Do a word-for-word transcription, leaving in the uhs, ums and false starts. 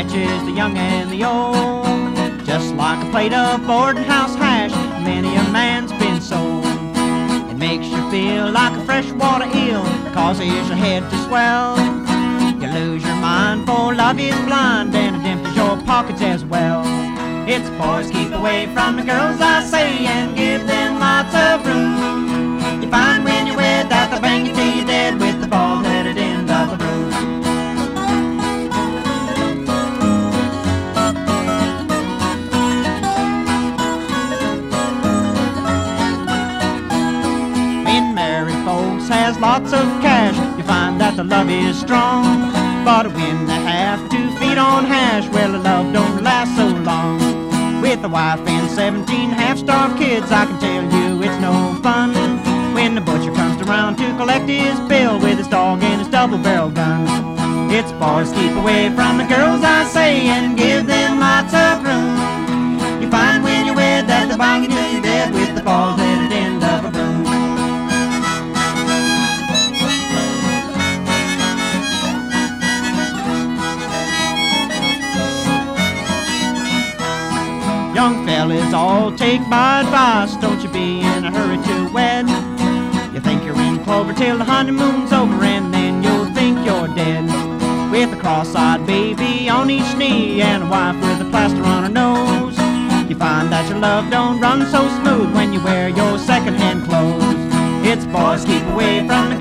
riches, the young and the old. Just like a plate of boarding house hash, many a man's been sold. It makes you feel like a freshwater eel, causes your head to swell. You lose your mind, for love is blind, and it empties your pockets as well. It's boys, keep away from the girls, I say, and give them lots of room. You find when you're wed that they'll bang you till you're dead with the bald-headed end of a broom. When married folks has lots of cash, you find that the love is strong. But when they have to feed on hash, well, the love don't last so long. With a wife and seventeen half-starved kids, I can tell you it's no fun when the butcher comes around to collect his bill with his dog and his double-barrel gun. It's boys, keep away from the girls, I say, and give them lots of room. You find when you're wed that they'll bang you till you're dead with the bald-headed end of a broom. Young fellas, all take my advice, don't you be in a hurry to wed. You think you're in clover till the honeymoon's over, and then you'll think you're dead. With a cross-eyed baby on each knee and a wife with a plaster on her nose, you find that your love don't run so smooth when you wear your second-hand clothes. It's boys, keep away from the